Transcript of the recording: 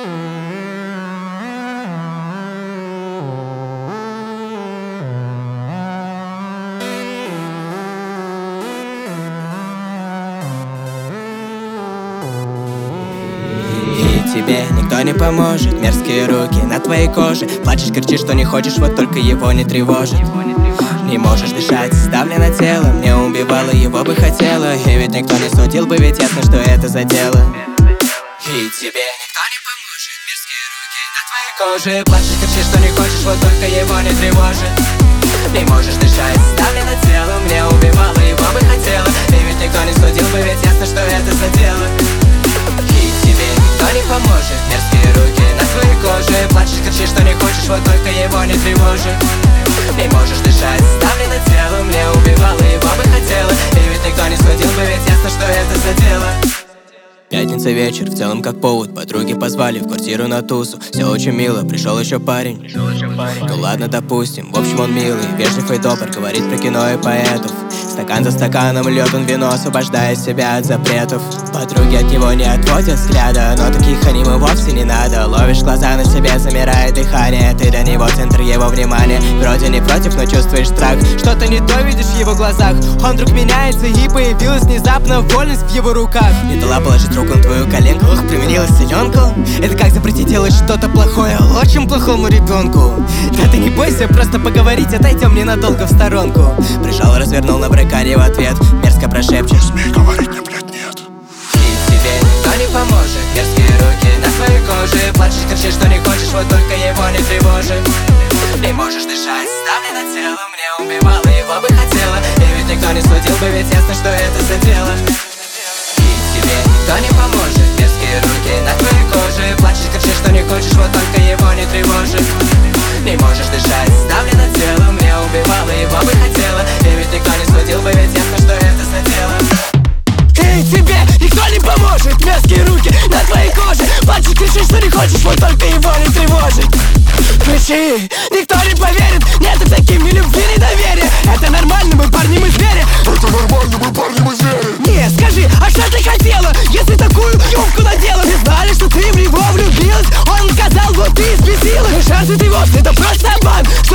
Тебе никто не поможет, мерзкие руки на твоей коже. Плачешь, кричишь, что не хочешь, вот только его не тревожит. Не можешь дышать, сдавлено тело, мне убивало, его бы хотела. И ведь никто не судил бы, ведь ясно, что это за дело. И тебе никто не поможет, мерзкие руки на твоей коже. Плачешь, кричишь, что не хочешь, вот только его не тревожит. Не можешь дышать, сдавлено тело, мне убивало, его бы хотела. И ведь никто не судил бы, ведь ясно, что это за дело. Никто не поможет, мерзкие руки на твоей коже. Плачешь, кричишь, что не хочешь, вот только его не тревожит. Не можешь дышать, сдавлено тело, мне убивало, его бы хотела. И ведь никто не судил бы, ведь ясно, что это за дело. Пятница вечер, в целом как повод. Подруги позвали в квартиру на тусу. Все очень мило, пришел еще парень. Ну ладно, допустим, в общем он милый, вежлив и добр, говорит про кино и поэтов. Стакан за стаканом льет он вино, освобождая себя от запретов. Подруги от него не отводят взгляда, но таких аниме вовсе не надо. Ловишь глаза на себе, замирает дыхание. Ты для него центр его внимания. Вроде не против, но чувствуешь страх. Что-то не то видишь в его глазах. Он вдруг меняется и появилась внезапно вольность в его руках. Не дала положить руку на твою коленку, ох, применила силенку. Это как запретить делать что-то плохое очень плохому ребенку. Да ты не бойся, просто поговорить, отойдем ненадолго в сторонку. Прижал, развернул на бракаре в ответ. Мерзко прошепчешь: смей говорить мне, блядь, нет. И тебе никто не поможет, мерзкие руки на твоей коже. Плачешь, кричишь, что не хочешь, вот только его не тревожит. Не можешь дышать, сдавлено тело, мне убивало, его бы хотела. И ведь никто не судил бы, ведь ясно, что это за дело. И тебе никто не поможет, мерзкие руки на твоей коже. Плачешь, кричишь, что не хочешь, вот только его не тревожит. Не можешь дышать, сдавлено тело, мне убивало, его бы хотела. И ведь никто не судил бы, ведь ясно, что это за дело. И тебе никто не поможет, мерзкие руки на твоей коже. Плачешь, кричишь, что не хочешь, вот только его не тревожит. Кричи, никто не поверит, нет и таким ни любви, ни доверия. Это нормально, мы парни, мы звери. Это нормально, мы парни, мы звери. Не, скажи, а что ты хотела, если такую юбку надела? Не знали, что ты в него влюбилась. Он сказал, вот ты избесила. Шансы ты вовсе, это просто обман.